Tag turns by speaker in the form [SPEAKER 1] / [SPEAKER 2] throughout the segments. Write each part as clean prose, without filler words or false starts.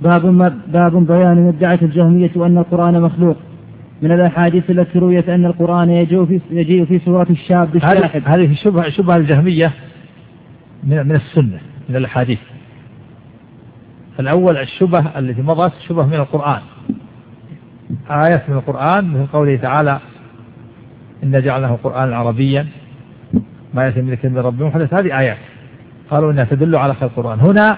[SPEAKER 1] باب بيان مدعة الجهمية أن القرآن مخلوق من الأحاديث التي رويت أن القرآن يجيء في سورة الشاب الشاحب.
[SPEAKER 2] هذه شبهة الجهمية من السنة، من الأحاديث. الأول الشبهة التي مضت شبهة من القرآن، آيات من القرآن مثل قوله تعالى إن جعلناه قرآنا عربيا ما يأتي من كلمة ربهم حدث. هذه آيات قالوا إنها تدل على خلق القرآن. هنا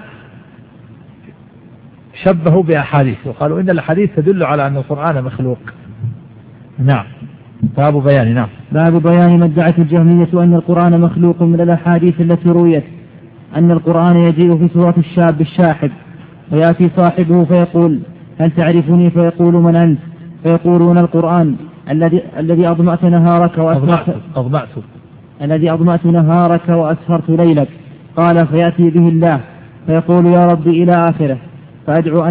[SPEAKER 2] شبهوا بأحاديث وقالوا إن الأحاديث تدل على أن القرآن مخلوق. نعم. باب بيان. نعم.
[SPEAKER 1] باب بيان ما ادعت الجهمية أن القرآن مخلوق من الأحاديث التي رويت أن القرآن يجيء في سورة الشاب الشاحب ويأتي صاحبه فيقول هل تعرفني فيقول من أنت فيقولون القرآن الذي أضمأت نهارك وأسهرت ليلك. قال فيأتي به الله فيقول يا رب إلى آخره. فادعوا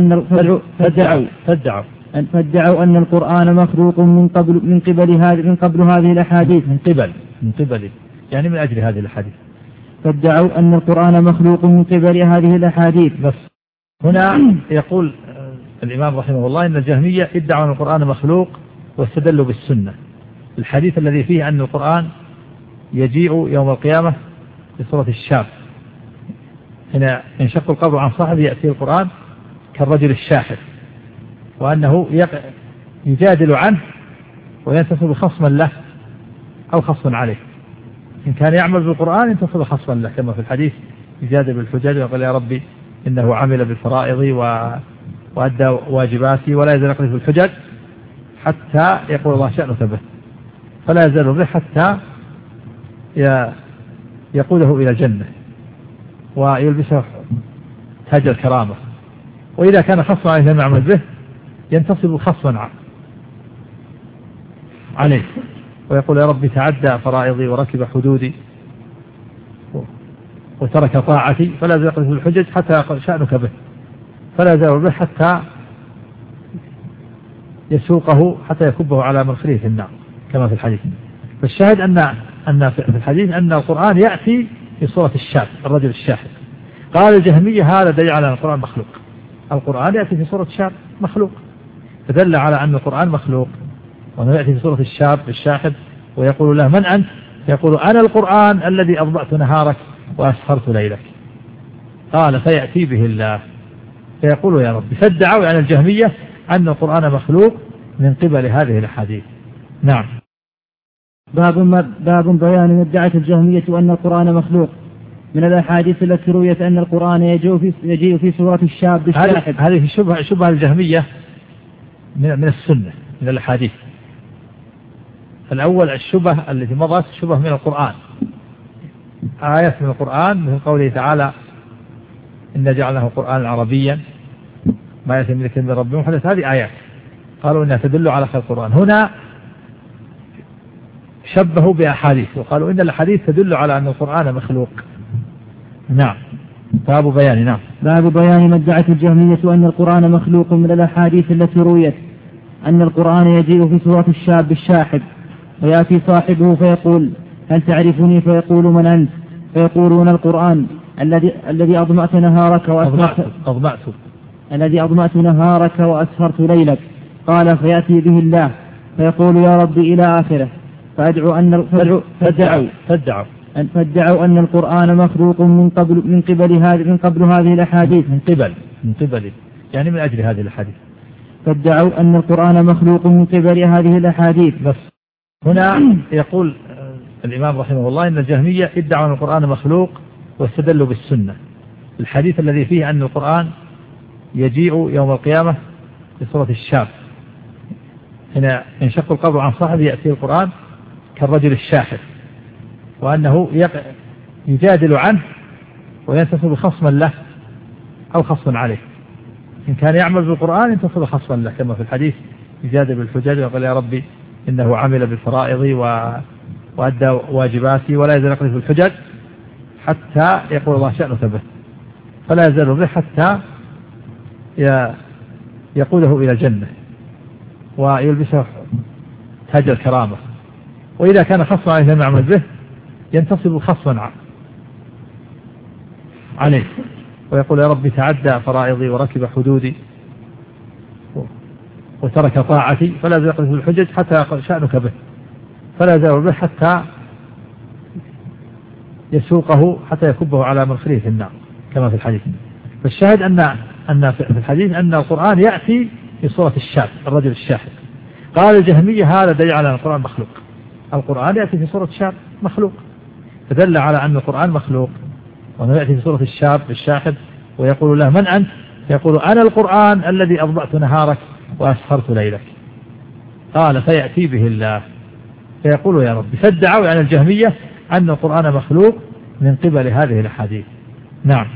[SPEAKER 1] أن القرآن مخلوق من قبل هذه الأحاديث.
[SPEAKER 2] من قبل يعني من أجل هذه الأحاديث.
[SPEAKER 1] فادعوا أن القرآن مخلوق من قبل هذه الأحاديث.
[SPEAKER 2] بس هنا يقول الإمام رحمه الله إن الجهمية ادعوا أن القرآن مخلوق واستدلوا بالسنة. الحديث الذي فيه أن القرآن يجيء يوم القيامة في سورة الشاب، هنا ينشق القبر عن صاحبه يأتي القرآن كالرجل الشاحب، وأنه يجادل عنه وينتصب خصما له أو خصما عليه. إن كان يعمل بالقرآن ينتصب خصما له كما في الحديث يجادل بالحجاج ويقول يا ربي إنه عمل بالفرائض وأدى واجباتي ولا يزال يقذف بالحجج حتى يقول الله شأنه به، فلا يزال به حتى يقوده إلى الجنة ويلبسه تاج الكرامة. وإذا كان خصما عليه لم يعمل به ينتصب خصما عليه ويقول يا ربي تعدى فرائضي وركب حدودي وترك طاعتي فلا يزال يقذف بالحجج حتى يقول شأنك به، فلا يزال به حتى يسوقه حتى يكبه على منخره في النار كما في الحديث. فالشاهد أن في الحديث أن القرآن يأتي في صورة الشاب الرجل الشاحب. قال الجهمية هذا دليل على أن القرآن مخلوق. القرآن يأتي في صورة شاب مخلوق، فدل على أن القرآن مخلوق، وأنه يأتي في صورة الشاب الشاحب ويقول له من أنت؟ يقول أنا القرآن الذي أضبأت نهارك وأسهرت ليلك. قال فيأتي به الله فيقول يا رب. فادعوا يعني الجهمية أن القرآن مخلوق من قبل هذه الأحاديث. نعم.
[SPEAKER 1] باب بيان ما ادعت الجهمية أن القرآن مخلوق من الأحاديث التي رويت أن القرآن يجيء في سورة الشاب الشاحب.
[SPEAKER 2] هذه شبهة الجهمية من السنة، من الأحاديث. الأول الشبهة التي مضت شبهة من القرآن، آيات من القرآن مثل قوله تعالى إن جعلناه قرآنا عربيا ما يأتي من كلمة ربهم حدث. هذه آيات قالوا إنها تدل على خلق القرآن. هنا شبهوا بأحاديث وقالوا إن الحديث تدل على أن القرآن مخلوق. نعم. باب بيان. نعم.
[SPEAKER 1] باب بيان ما ادعت الجهمية أن القرآن مخلوق من الأحاديث التي رويت أن القرآن يجيء في سورة الشاب الشاحب ويأتي صاحبه فيقول هل تعرفني فيقول من أنت فيقولون القرآن الذي أضمأت نهارك وأسهرت ليلك. قال فيأتي به الله فيقول يا رب إلى آخره. فادعوا أن القرآن مخلوق من قبل هذه الأحاديث.
[SPEAKER 2] من قبل يعني من أجل هذه الأحاديث.
[SPEAKER 1] فادعوا أن القرآن مخلوق من قبل هذه الأحاديث.
[SPEAKER 2] بس هنا يقول الإمام رحمه الله إن الجهمية ادعوا أن القرآن مخلوق واستدلوا بالسنة. الحديث الذي فيه أن القرآن يجيء يوم القيامة في صورة الشاب، هنا ينشق القبر عن صاحبه يأتي القرآن كالرجل الشاحب، وأنه يجادل عنه وينتصب خصما له أو خصما عليه. إن كان يعمل بالقرآن ينتصب خصما له كما في الحديث يجادل بالحجاج ويقول يا ربي إنه عمل بالفرائض وأدى واجباتي ولا يزال يقذف بالحجج حتى يقول الله شأنه به، فلا يزال به حتى يقوده إلى الجنة ويلبسه تاج الكرامة. وإذا كان خصما عليه لم يعمل به ينتصب خصما عليه ويقول يا رب تعدى فرائضي وركب حدودي وترك طاعتي، فلا يقذف الحجج حتى يقل شأنك به، فلا يزال به حتى يسوقه حتى يكبه على منخره في النار كما في الحديث. فالشاهد أن في الحديث أن القرآن يأتي في صورة الشاب الرجل الشاحب. قال الجهمية هذا دليل على أن القرآن مخلوق، القرآن يأتي في صورة شاب مخلوق، فدل على أن القرآن مخلوق، وأنه يأتي في صورة الشاب الشاحب ويقول له من أنت؟ يقول أنا القرآن الذي أضبأت نهارك وأسهرت ليلك. قال فيأتي به الله فيقول يا رب. فادعوا عن الجهمية أن القرآن مخلوق من قبل هذه الأحاديث. نعم.